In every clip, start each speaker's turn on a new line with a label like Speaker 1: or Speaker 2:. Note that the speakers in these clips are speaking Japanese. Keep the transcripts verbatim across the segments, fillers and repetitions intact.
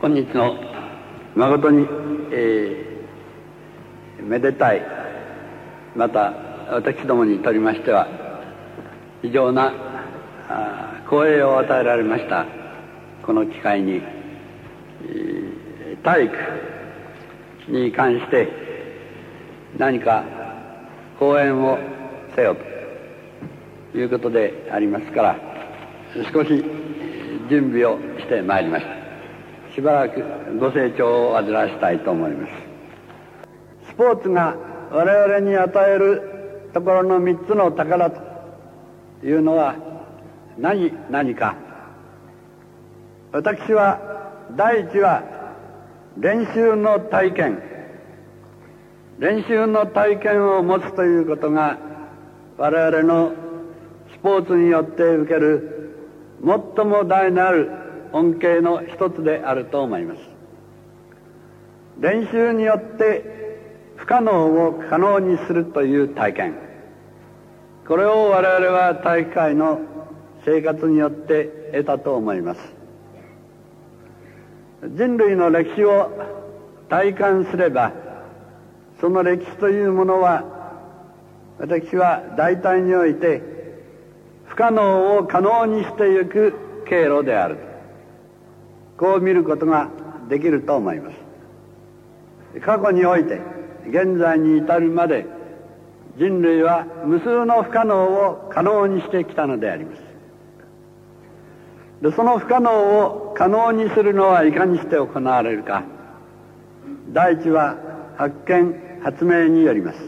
Speaker 1: 本日の誠に、えー、めでたい、また私どもにとりましては非常な光栄を与えられましたこの機会に、えー、体育に関して何か講演をせよということでありますから、少し準備をしてまいりました。しばらくご清聴を煩わしたいと思います。スポーツが我々に与えるところの三つの宝というのは何何か。私は第一は練習の体験練習の体験を持つということが我々のスポーツによって受ける最も大なる恩恵の一つであると思います。練習によって不可能を可能にするという体験、これを我々は体育会の生活によって得たと思います。人類の歴史を体感すれば、その歴史というものは私は大体において不可能を可能にしてゆく経路である、こう見ることができると思います。過去において現在に至るまで人類は無数の不可能を可能にしてきたのであります。で、その不可能を可能にするのはいかにして行われるか。第一は発見発明によります。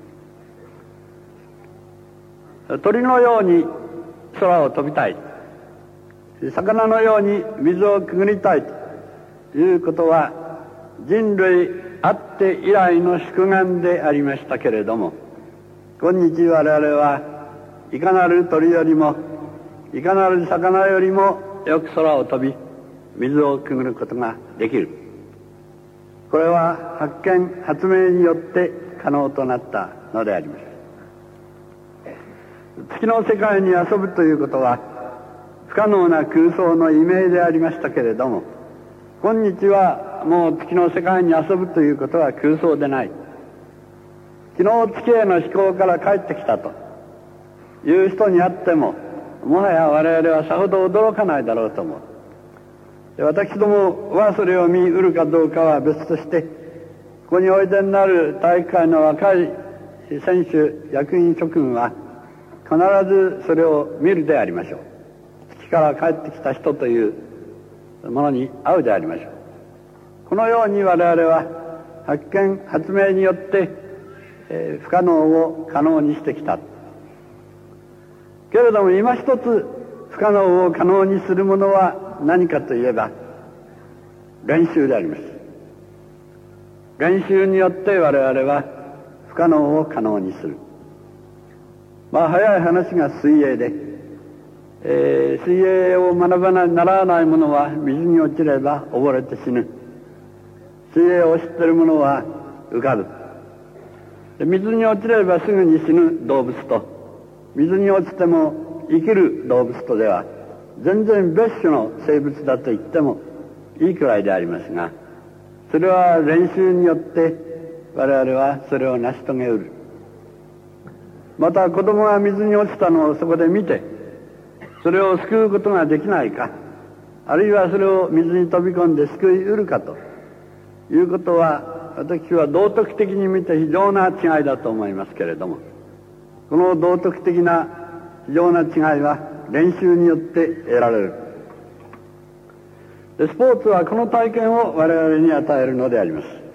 Speaker 1: 鳥のように空を飛びたい、魚のように水をくぐりたいということは人類あって以来の宿願でありましたけれども、今日我々はいかなる鳥よりもいかなる魚よりもよく空を飛び水をくぐることができる。これは発見発明によって可能となったのであります。月の世界に遊ぶということは不可能な空想の異名でありましたけれども、今日はもう月の世界に遊ぶということは空想でない。昨日月への飛行から帰ってきたという人にあっても、もはや我々はさほど驚かないだろうと思う。私どもはそれを見うるかどうかは別として、ここにおいでになる体育会の若い選手役員諸君は必ずそれを見るでありましょう。月から帰ってきた人というものに会うでありましょう。このように我々は発見発明によって、えー、不可能を可能にしてきた。けれども今一つ不可能を可能にするものは何かといえば練習であります。練習によって我々は不可能を可能にする。まあ早い話が水泳で、えー、水泳を学ばない、習わない者は水に落ちれば溺れて死ぬ。水泳を知っている者は浮かぶ。で、水に落ちればすぐに死ぬ動物と、水に落ちても生きる動物とでは全然別種の生物だと言ってもいいくらいでありますが、それは練習によって我々はそれを成し遂げうる。また子供が水に落ちたのをそこで見て、それを救うことができないか、あるいはそれを水に飛び込んで救いうるかということは、私は道徳的に見て非常な違いだと思いますけれども、この道徳的な非常な違いは練習によって得られる。で、スポーツはこの体験を我々に与えるのであります。